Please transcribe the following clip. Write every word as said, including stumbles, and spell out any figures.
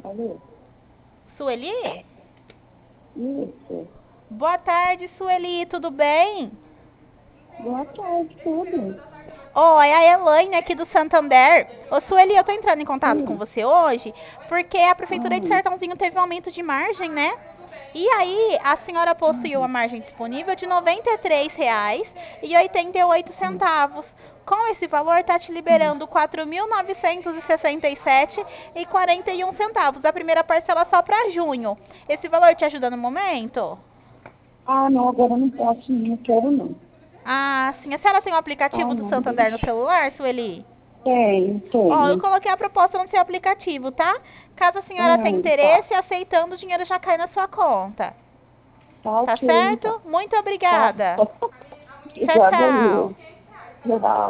Alô? Sueli? Isso. Boa tarde, Sueli, tudo bem? Boa tarde, tudo. Oi, é a Elaine aqui do Santander. Ô, Sueli, eu tô entrando em contato com Sim. você hoje porque a Prefeitura de Uhum. Sertãozinho teve um aumento de margem, né? E aí, a senhora possuiu a Uhum. margem disponível de R$ noventa e três reais e oitenta e oito centavos. Com esse valor, tá te Uhum. liberando quatro mil novecentos e sessenta e sete reais e quarenta e um centavos. A primeira parcela só para junho. Esse valor te ajuda no momento? Ah, não, agora eu não posso, não quero não. Ah, sim. A senhora tem o aplicativo Ah, do não, Santander no deixa. celular, Sueli? Tenho, Ó, eu tenho. coloquei a proposta no seu aplicativo, tá? Caso a senhora tenha Ah, tá. interesse, aceitando, o dinheiro já cai na sua conta. Tá Tá ok, então. certo? Muito Tá. obrigada. Tchau, Obrigada, tchau. eu. Tchau.